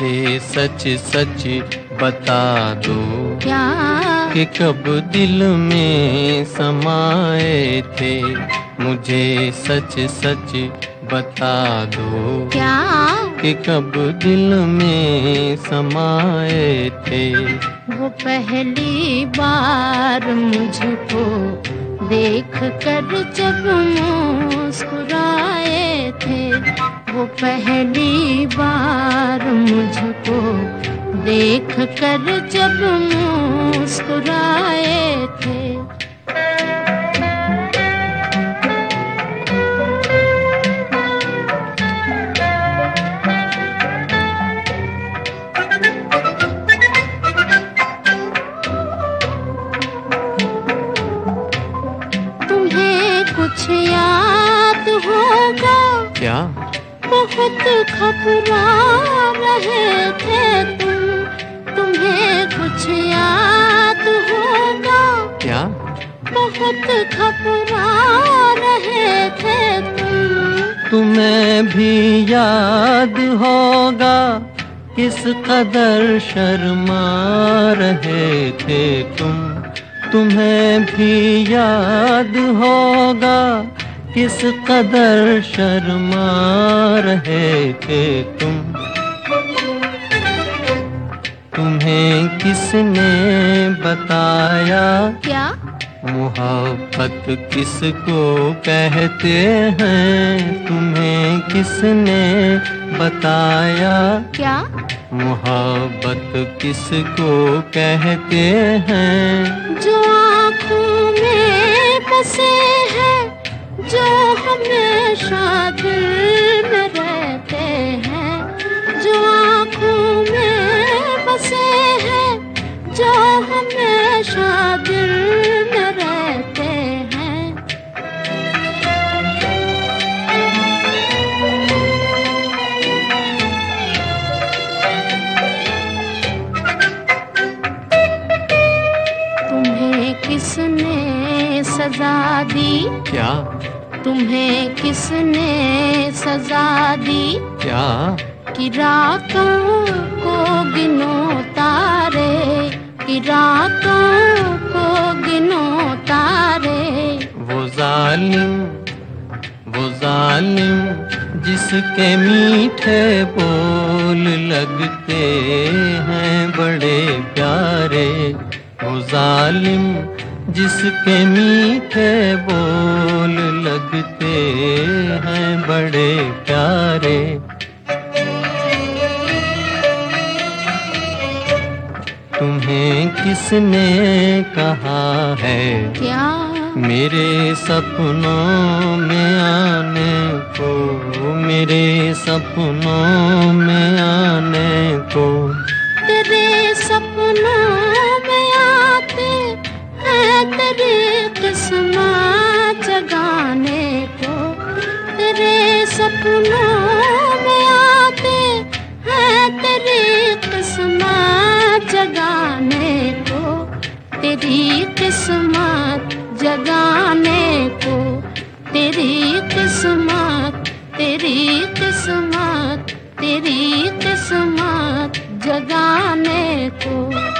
मुझे सच सच बता दो क्या कि कब दिल में समाए थे। मुझे सच सच बता दो क्या कि कब दिल में समाए थे। वो पहली बार मुझको देख कर जब मुस्कुराए थे। वो पहली बार मुझको देख कर जब मुस्कुराए थे। तुम्हें कुछ याद होगा क्या बहुत घबरा रहे थे तुम। तुम्हें कुछ याद होगा क्या बहुत घबरा रहे थे तुम। तुम्हें भी याद होगा किस कदर शर्मा रहे थे तुम। तुम्हें भी याद होगा किस कदर शर्मा रहे थे तुम। तुम्हें किसने बताया क्या मोहब्बत किसको कहते हैं। तुम्हें किसने बताया क्या मोहब्बत किसको कहते हैं। जो आँखों में बसे हैं, जो हमेशा दिल में रहते हैं। जो आँखों में बसे हैं, जो हमेशा दिल में रहते हैं। तुम्हें किसने सजा दी क्या तुम्हें किसने सजा दी क्या कि रातों को गिनो तारे। कि रातों को गिनो तारे। वो जालिम जिसके मीठे बोल लगते हैं बड़े प्यारे। वो जालिम जिसके मीठे बोल लगते हैं बड़े प्यारे। तुम्हें किसने कहा है क्या मेरे सपनों में आने को। मेरे सपनों में आने को। तेरे सपनों में आते हैं तेरी किस्मत जगाने को। तेरे सपनों में आते हैं तेरी किस्मत जगाने को। तेरी किस्मत जगाने को। तेरी किस्मत तेरी किस्मत तेरी किस्मत जगाने को।